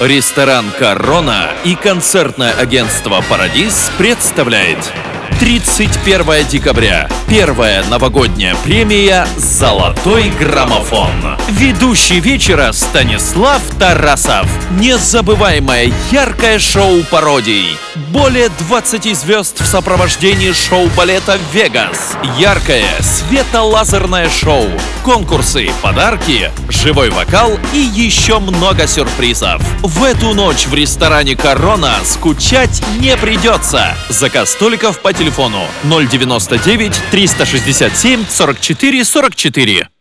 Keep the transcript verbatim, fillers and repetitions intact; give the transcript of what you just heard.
Ресторан «Корона» и концертное агентство «Парадис» представляет тридцать первое декабря. Первая новогодняя премия «Золотой граммофон». Ведущий вечера Станислав Тарасов. Незабываемое яркое шоу пародий. Более двадцати звезд в сопровождении шоу-балета «Вегас». Яркое светолазерное шоу. Конкурсы, подарки, живой вокал и еще много сюрпризов. В эту ночь в ресторане «Корона» скучать не придется. Заказ столиков по телефону ноль девяносто девять триста шестьдесят семь сорок четыре сорок четыре.